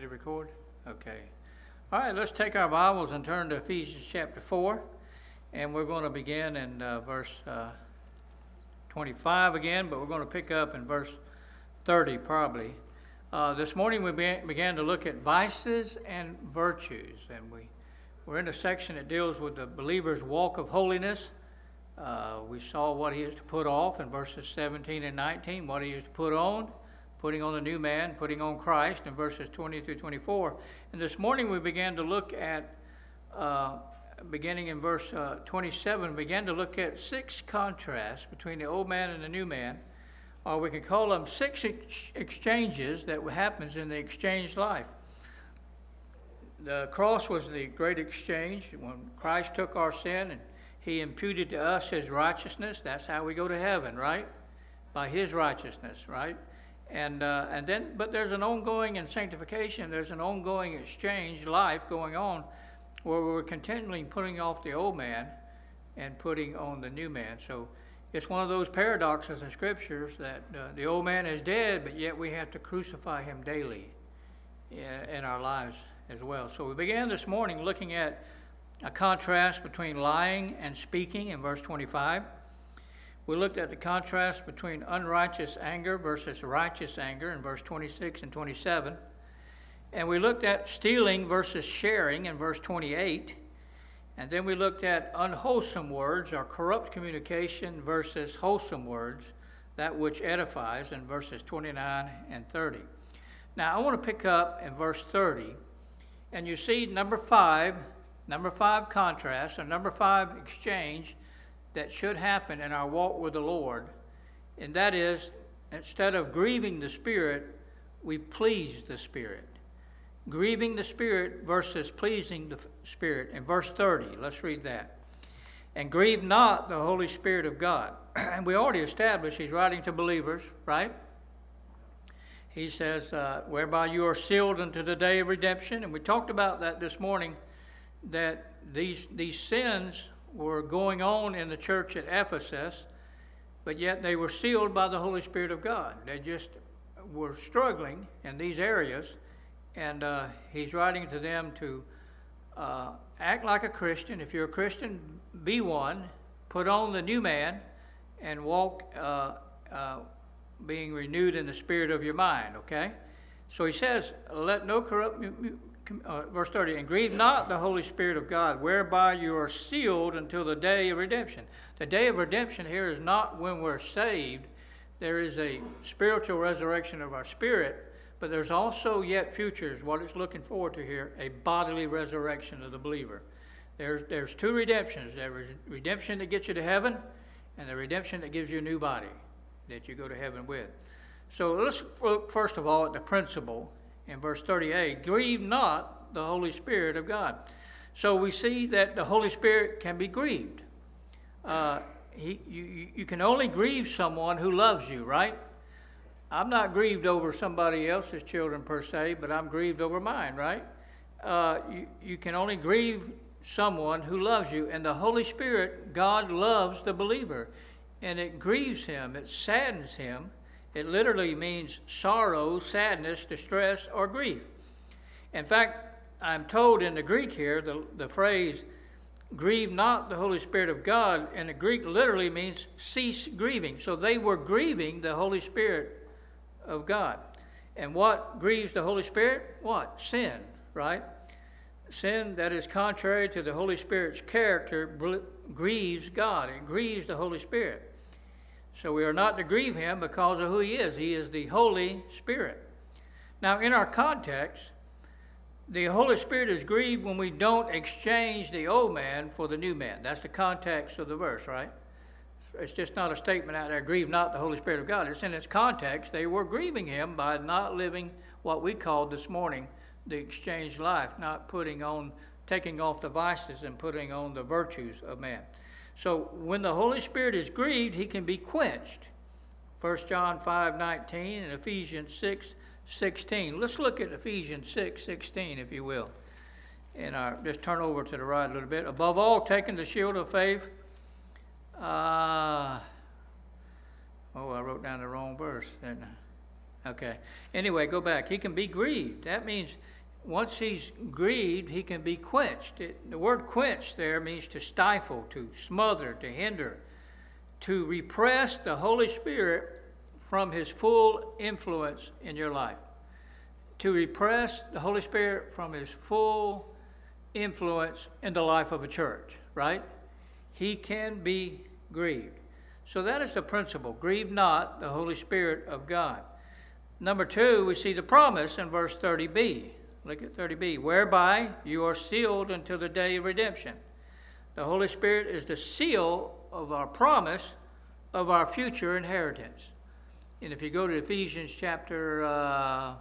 to record? Okay. All right, let's take our Bibles and turn to Ephesians chapter 4. And we're going to begin in verse 25 again, but we're going to pick up in verse 30 probably. This morning we began to look at vices and virtues. And we're in a section that deals with the believer's walk of holiness. We saw what he is to put off in verses 17 and 19, what he is to put on, putting on the new man, putting on Christ in verses 20 through 24. And this morning we began to look at, beginning in verse 27, began to look at 6 contrasts between the old man and the new man, or we can call them 6 exchanges that happens in the exchange life. The cross was the great exchange when Christ took our sin and he imputed to us his righteousness. That's how we go to heaven, right? By his righteousness, right? And then, but there's an ongoing in sanctification. There's an ongoing exchange life going on, where we're continually putting off the old man and putting on the new man. So it's one of those paradoxes in scriptures that the old man is dead, but yet we have to crucify him daily in our lives as well. So we began this morning looking at a contrast between lying and speaking in verse 25. We looked at the contrast between unrighteous anger versus righteous anger in verse 26 and 27. And we looked at stealing versus sharing in verse 28. And then we looked at unwholesome words or corrupt communication versus wholesome words, that which edifies, in verses 29 and 30. Now I want to pick up in verse 30. And you see number 5 contrast, or number 5 exchange that should happen in our walk with the Lord. And that is, instead of grieving the Spirit, we please the Spirit. Grieving the Spirit versus pleasing the Spirit. In verse 30, let's read that. And grieve not the Holy Spirit of God. And we already established he's writing to believers, right? He says, whereby you are sealed unto the day of redemption. And we talked about that this morning, that these sins were going on in the church at Ephesus, but yet they were sealed by the Holy Spirit of God. They just were struggling in these areas, and he's writing to them to act like a Christian. If you're a Christian, be one. Put on the new man and walk being renewed in the spirit of your mind, okay? So he says, let no corrupt... verse 30, and grieve not the Holy Spirit of God, whereby you are sealed until the day of redemption. The day of redemption here is not when we're saved. There is a spiritual resurrection of our spirit, but there's also yet futures, what it's looking forward to here, a bodily resurrection of the believer. There's 2 redemptions. There's redemption that gets you to heaven, and the redemption that gives you a new body that you go to heaven with. So let's look first of all at the principle. In verse 38, grieve not the Holy Spirit of God. So we see that the Holy Spirit can be grieved. You can only grieve someone who loves you, right? I'm not grieved over somebody else's children per se, but I'm grieved over mine, right? You can only grieve someone who loves you. And the Holy Spirit, God loves the believer. And it grieves him, it saddens him. It literally means sorrow, sadness, distress, or grief. In fact, I'm told in the Greek here, the phrase, grieve not the Holy Spirit of God, in the Greek literally means cease grieving. So they were grieving the Holy Spirit of God. And what grieves the Holy Spirit? What? Sin, right? Sin that is contrary to the Holy Spirit's character grieves God. It grieves the Holy Spirit. So we are not to grieve him because of who he is. He is the Holy Spirit. Now, in our context, the Holy Spirit is grieved when we don't exchange the old man for the new man. That's the context of the verse, right? It's just not a statement out there, grieve not the Holy Spirit of God. It's in its context. They were grieving him by not living what we called this morning the exchange life, not taking off the vices and putting on the virtues of man. So when the Holy Spirit is grieved, he can be quenched. 1 John 5:19 and Ephesians 6:16. Let's look at Ephesians 6:16, if you will. And just turn over to the right a little bit. Above all, taking the shield of faith. I wrote down the wrong verse, didn't I? Okay. Anyway, go back. He can be grieved. That means once he's grieved, he can be quenched. The word quench there means to stifle, to smother, to hinder, to repress the Holy Spirit from his full influence in your life. To repress the Holy Spirit from his full influence in the life of a church, right? He can be grieved. So that is the principle. Grieve not the Holy Spirit of God. Number 2, we see the promise in verse 30b. Look at 30b. Whereby you are sealed until the day of redemption. The Holy Spirit is the seal of our promise of our future inheritance. And if you go to Ephesians chapter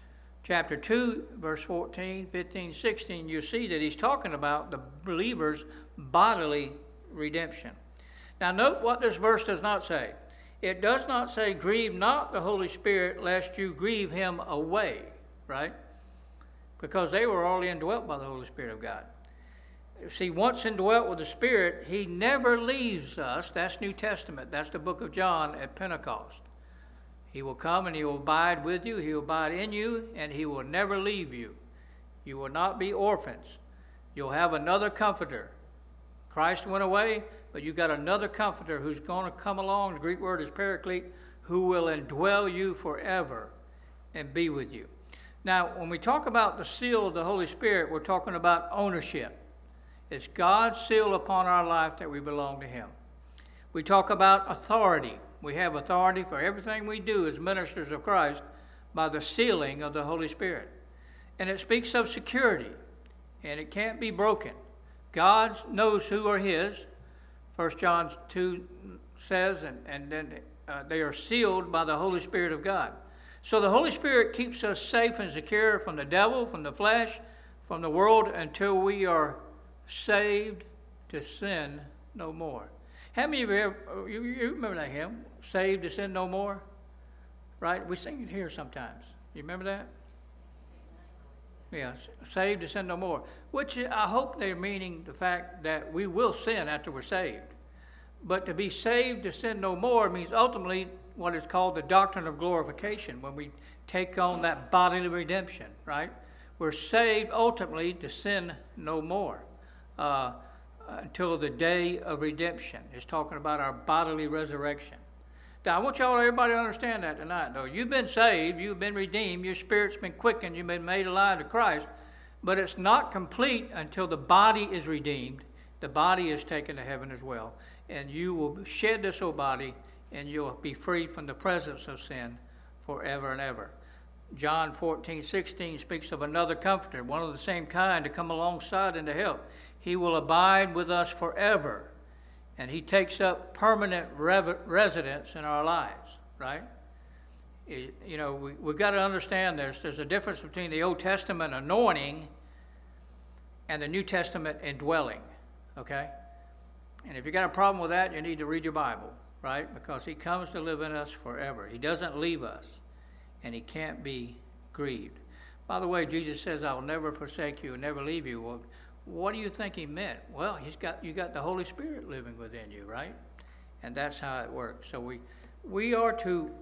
2, verse 14, 15, 16, you see that he's talking about the believer's bodily redemption. Now note what this verse does not say. It does not say, grieve not the Holy Spirit lest you grieve him away, right? Because they were already indwelt by the Holy Spirit of God. See, once indwelt with the Spirit, he never leaves us. That's New Testament. That's the book of John at Pentecost. He will come and he will abide with you. He will abide in you, and he will never leave you. You will not be orphans. You'll have another comforter. Christ went away, but you got another comforter who's going to come along. The Greek word is paraclete, who will indwell you forever and be with you. Now, when we talk about the seal of the Holy Spirit, we're talking about ownership. It's God's seal upon our life that we belong to him. We talk about authority. We have authority for everything we do as ministers of Christ by the sealing of the Holy Spirit. And it speaks of security, and it can't be broken. God knows who are his. 1 John 2 says, and then they are sealed by the Holy Spirit of God. So the Holy Spirit keeps us safe and secure from the devil, from the flesh, from the world, until we are saved to sin no more. How many of you remember that hymn, Saved to Sin No More? Right? We sing it here sometimes. You remember that? Yeah, saved to sin no more. Which I hope they're meaning the fact that we will sin after we're saved. But to be saved to sin no more means ultimately what is called the doctrine of glorification, when we take on that bodily redemption, right? We're saved ultimately to sin no more until the day of redemption. It's talking about our bodily resurrection. Now, I want everybody to understand that tonight, though. You've been saved, you've been redeemed, your spirit's been quickened, you've been made alive to Christ, but it's not complete until the body is redeemed. The body is taken to heaven as well, and you will shed this old body, and you'll be free from the presence of sin forever and ever. John 14:16 speaks of another comforter, one of the same kind, to come alongside and to help. He will abide with us forever. And he takes up permanent residence in our lives, right? We've got to understand there's a difference between the Old Testament anointing and the New Testament indwelling, okay? And if you got a problem with that, you need to read your Bible, right? Because he comes to live in us forever. He doesn't leave us, and he can't be grieved. By the way, Jesus says, I will never forsake you and never leave you. Well, what do you think he meant? Well, you got the Holy Spirit living within you, right? And that's how it works. So we are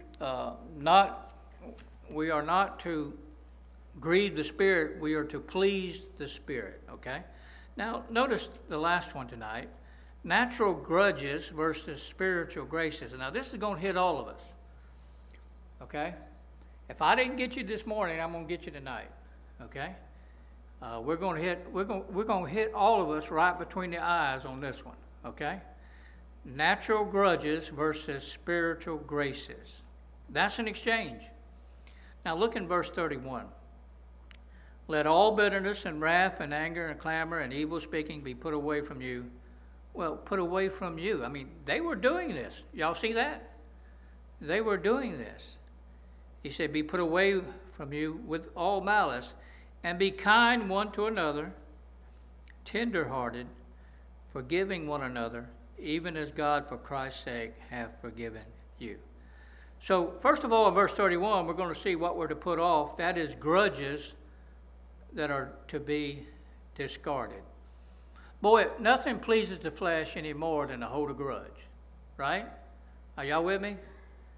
not to grieve the Spirit. We are to please the Spirit. Okay. Now notice the last one tonight: natural grudges versus spiritual graces. Now this is going to hit all of us. Okay. If I didn't get you this morning, I'm going to get you tonight. Okay. We're going to hit all of us right between the eyes on this one, okay? Natural grudges versus spiritual graces. That's an exchange. Now look in verse 31. Let all bitterness and wrath and anger and clamor and evil speaking be put away from you. Well, put away from you. I mean, they were doing this. Y'all see that? They were doing this. He said, be put away from you with all malice. And be kind one to another, tender-hearted, forgiving one another, even as God for Christ's sake hath forgiven you. So, first of all, in verse 31, we're going to see what we're to put off. That is grudges that are to be discarded. Boy, nothing pleases the flesh any more than to hold a grudge, right? Are y'all with me?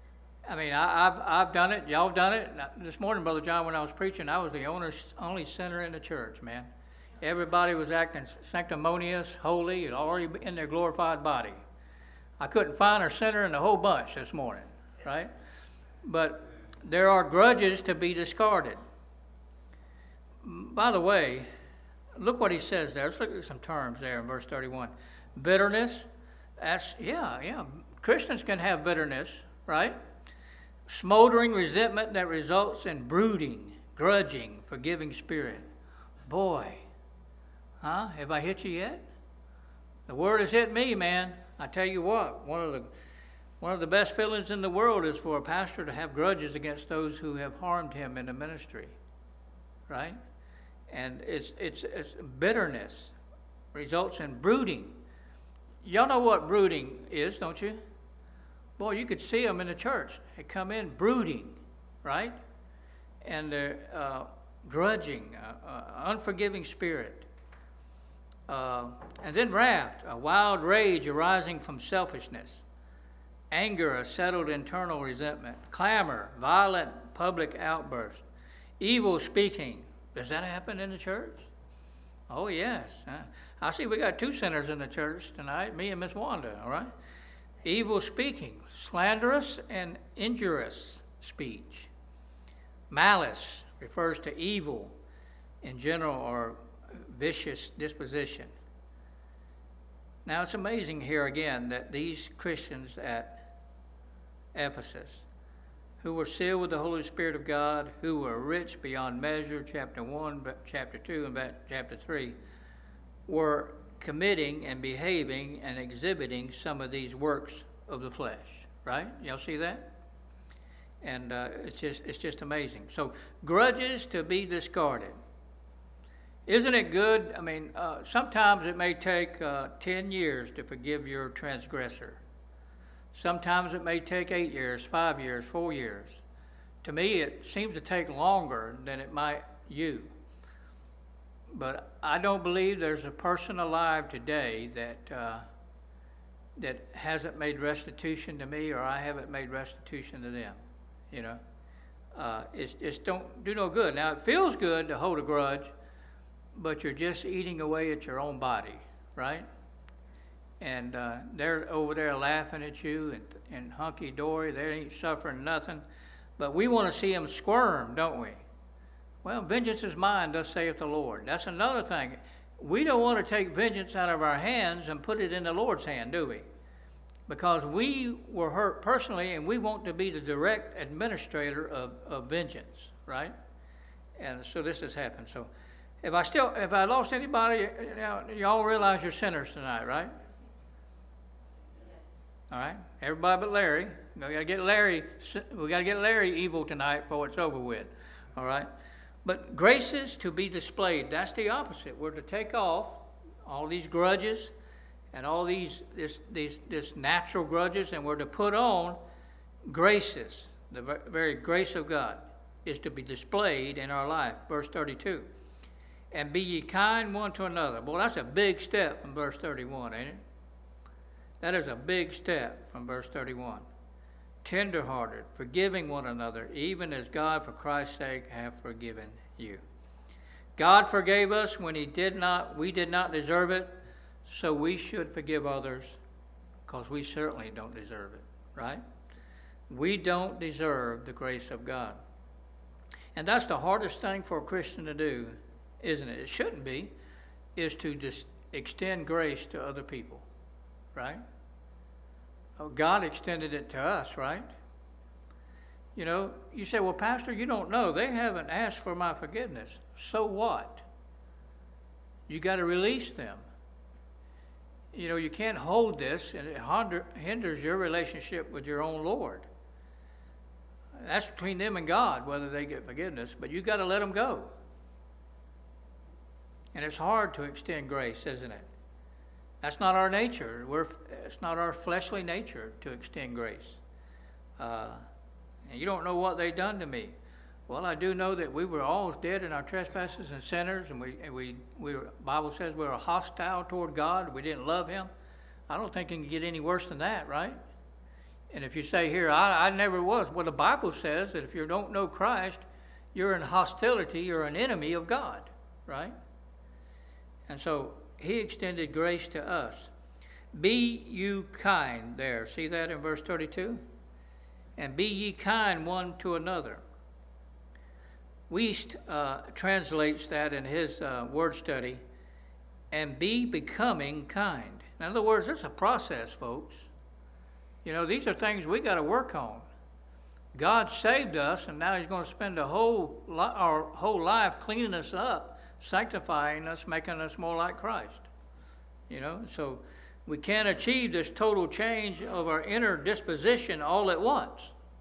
I mean, I've done it. Y'all done it. This morning, Brother John, when I was preaching, I was the only sinner in the church, man. Everybody was acting sanctimonious, holy, and already in their glorified body. I couldn't find a sinner in the whole bunch this morning, right? But there are grudges to be discarded. By the way, look what he says there. Let's look at some terms there in verse 31. Bitterness, yeah. Christians can have bitterness, right? Smoldering resentment that results in brooding, grudging, forgiving spirit. Boy, have I hit you yet? The word has hit me, man. I tell you what, one of the best feelings in the world is for a pastor to have grudges against those who have harmed him in the ministry, right? And it's bitterness results in brooding. Y'all know what brooding is, don't you? Boy, you could see them in the church. They come in brooding, right? And they're grudging, unforgiving spirit. And then wrath, a wild rage arising from selfishness. Anger, a settled internal resentment. Clamor, violent public outburst. Evil speaking. Does that happen in the church? Oh, yes. I see we got 2 sinners in the church tonight, me and Miss Wanda, all right? Evil speaking, slanderous and injurious speech. Malice refers to evil in general or vicious disposition. Now it's amazing here again that these Christians at Ephesus, who were sealed with the Holy Spirit of God, who were rich beyond measure, chapter 1, chapter 2, and chapter 3, were committing and behaving and exhibiting some of these works of the flesh, right? Y'all see that? And it's just amazing. So grudges to be discarded. Isn't it good? I mean, sometimes it may take 10 years to forgive your transgressor. Sometimes it may take 8 years, 5 years, 4 years. To me, it seems to take longer than it might you. But I don't believe there's a person alive today that hasn't made restitution to me, or I haven't made restitution to them. You know, it's don't do no good. Now it feels good to hold a grudge, but you're just eating away at your own body, right? And they're over there laughing at you and hunky-dory. They ain't suffering nothing. But we want to see them squirm, don't we? Well, vengeance is mine, thus saith the Lord. That's another thing. We don't want to take vengeance out of our hands and put it in the Lord's hand, do we? Because we were hurt personally, and we want to be the direct administrator of vengeance, right? And so this has happened. So if I lost anybody, y'all realize you're sinners tonight, right? All right, everybody but Larry. We got to get Larry evil tonight before it's over with. All right, but graces to be displayed. That's the opposite. We're to take off all these grudges and all this natural grudges, and we're to put on graces. The very grace of God is to be displayed in our life. Verse 32. And be ye kind one to another. Well, that's a big step from verse 31, ain't it? That is a big step from verse 31. Tenderhearted, forgiving one another, even as God for Christ's sake hath forgiven you. God forgave us when we did not deserve it, so we should forgive others, because we certainly don't deserve it, right? We don't deserve the grace of God. And that's the hardest thing for a Christian to do, isn't it? It shouldn't be, is to just extend grace to other people, right? Oh, God extended it to us, right? You know, you say, well, Pastor, you don't know. They haven't asked for my forgiveness. So what? You got to release them. You know, you can't hold this, and it hinders your relationship with your own Lord. That's between them and God, whether they get forgiveness, but you got to let them go. And it's hard to extend grace, isn't it? That's not our nature. It's not our fleshly nature to extend grace. And you don't know what they've done to me. Well, I do know that we were all dead in our trespasses and sinners, and Bible says we were hostile toward God. We didn't love Him. I don't think it can get any worse than that, right? And if you say here, I never was, well, the Bible says that if you don't know Christ, you're in hostility, you're an enemy of God, right? And so he extended grace to us. Be you kind there. See that in verse 32? And be ye kind one to another. Wuest translates that in his word study, and be becoming kind. In other words, it's a process, folks. You know, these are things we got to work on. God saved us, and now he's going to spend our whole life cleaning us up, sanctifying us, making us more like Christ. You know, so we can't achieve this total change of our inner disposition all at once,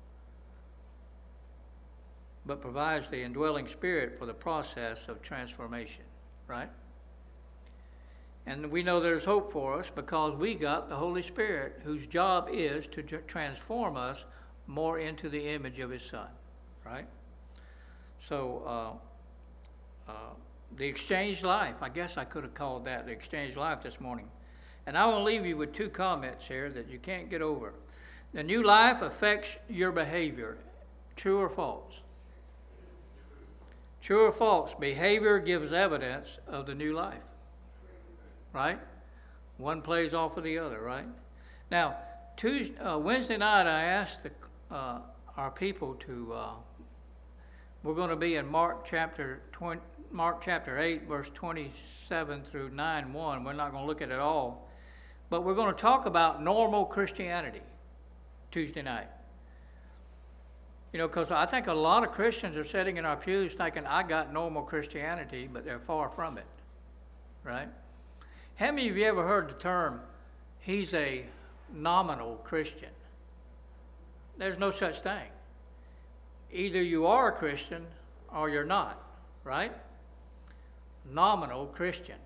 but provides the indwelling spirit for the process of transformation, right? And we know there's hope for us because we got the Holy Spirit, whose job is to transform us more into the image of his Son, right? So the exchanged life, I guess I could have called that the exchanged life this morning. And I will leave you with two comments here that you can't get over. The new life affects your behavior. True or false? True or false? Behavior gives evidence of the new life. Right? One plays off of the other, right? Now, Wednesday night I asked our people to, we're going to be in Mark chapter 8, verse 27 through 9:1. We're not going to look at it all. But we're going to talk about normal Christianity Tuesday night. You know, because I think a lot of Christians are sitting in our pews thinking, I got normal Christianity, but they're far from it, right? How many of you ever heard the term, he's a nominal Christian? There's no such thing. Either you are a Christian or you're not, right? Nominal Christian.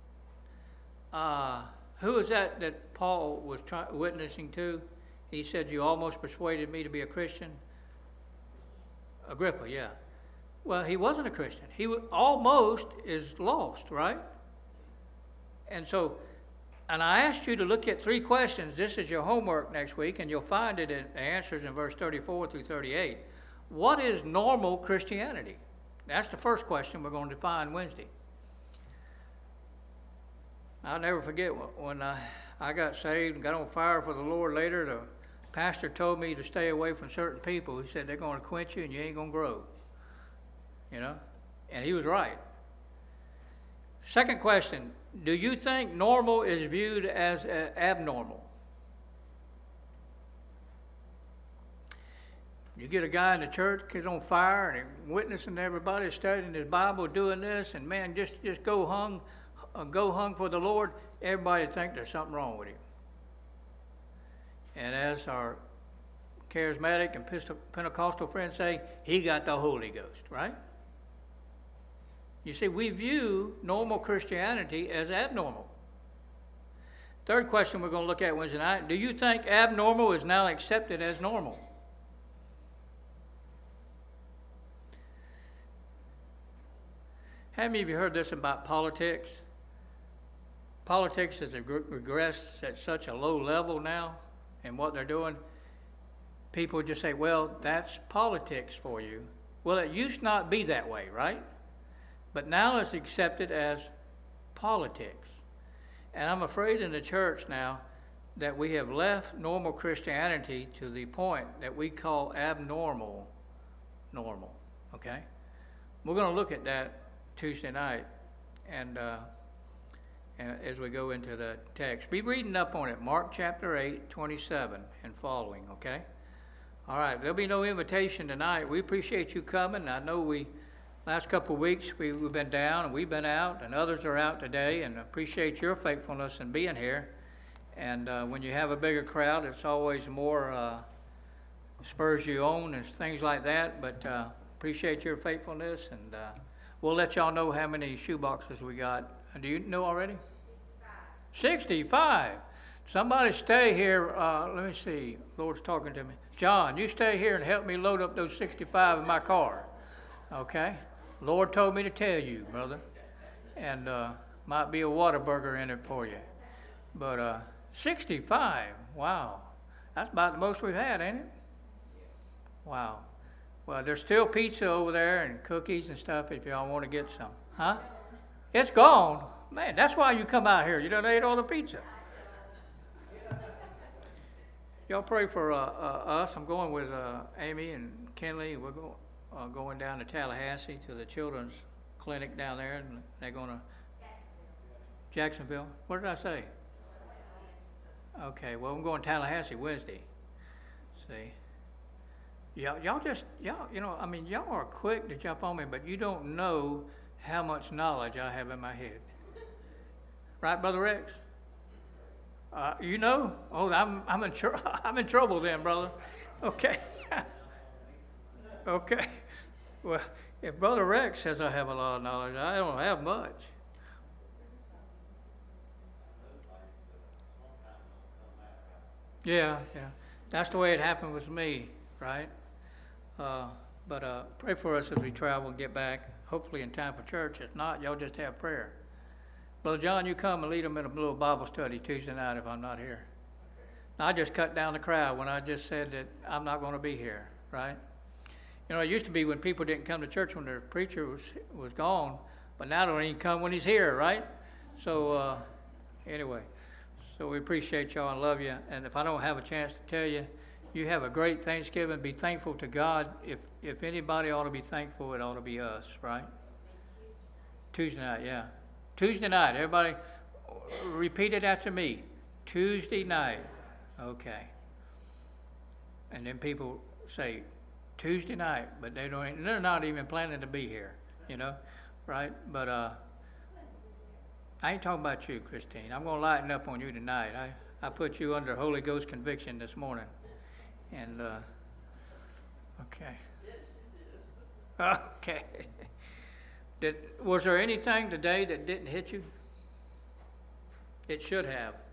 Who is that Paul was witnessing to? He said, you almost persuaded me to be a Christian. Agrippa, yeah. Well, he wasn't a Christian. He almost is lost, right? And I asked you to look at 3 questions. This is your homework next week, and you'll find it in the answers in verse 34 through 38. What is normal Christianity? That's the first question we're going to define Wednesday. I'll never forget when I got saved and got on fire for the Lord later, the pastor told me to stay away from certain people. He said, they're going to quench you and you ain't going to grow. You know? And he was right. Second question, do you think normal is viewed as abnormal? You get a guy in the church, gets on fire, and he's witnessing to everybody, studying his Bible, doing this, and man, just go hung for the Lord. Everybody think there's something wrong with him. And as our charismatic and Pentecostal friends say, he got the Holy Ghost, right? You see, we view normal Christianity as abnormal. Third question we're going to look at Wednesday night, do you think abnormal is now accepted as normal? How many of you heard this about politics? Politics has regressed at such a low level now in what they're doing. People just say, well, that's politics for you. Well, it used not be that way, right? But now it's accepted as politics. And I'm afraid in the church now that we have left normal Christianity to the point that we call abnormal normal, okay? We're going to look at that Tuesday night and as we go into the text. Be reading up on it, Mark chapter 8, 27 and following, okay? All right, there'll be no invitation tonight. We appreciate you coming. I know last couple of weeks we've been down and we've been out, and others are out today, and appreciate your faithfulness in being here. And when you have a bigger crowd, it's always more spurs you on and things like that, but appreciate your faithfulness, and we'll let y'all know how many shoe boxes we got. Do you know already? 65. Somebody stay here. Let me see. Lord's talking to me. John, you stay here and help me load up those 65 in my car. Okay? Lord told me to tell you, brother. And might be a Whataburger in it for you. But 65, wow. That's about the most we've had, ain't it? Wow. Well, there's still pizza over there and cookies and stuff if y'all want to get some. Huh? It's gone. Man, that's why you come out here. You done ate all the pizza. Y'all pray for us. I'm going with Amy and Kenley. We're going down to Tallahassee to the children's clinic down there, and they're going to Jacksonville. What did I say? Okay, well, I'm going to Tallahassee Wednesday. See? Y'all, y'all are quick to jump on me, but you don't know how much knowledge I have in my head. Right, Brother Rex? You know? Oh, I'm in trouble then, brother. Okay. Okay. Well, if Brother Rex says I have a lot of knowledge, I don't have much. Yeah. That's the way it happened with me, right? But pray for us as we travel and get back, hopefully in time for church. If not, y'all just have prayer. Brother John, you come and lead them in a little Bible study Tuesday night if I'm not here. Now, I just cut down the crowd when I just said that I'm not going to be here, right? You know, it used to be when people didn't come to church when the preacher was gone, but now they don't even come when he's here, right? So, anyway, so we appreciate y'all and love you. And if I don't have a chance to tell you, you have a great Thanksgiving. Be thankful to God. If anybody ought to be thankful, it ought to be us, right? Tuesday night, yeah. Tuesday night. Everybody repeat it after me. Tuesday night. Okay. And then people say, Tuesday night, but they're not even planning to be here, you know, right? But I ain't talking about you, Christine. I'm going to lighten up on you tonight. I put you under Holy Ghost conviction this morning. And, okay. Okay. Was there anything today that didn't hit you? It should have.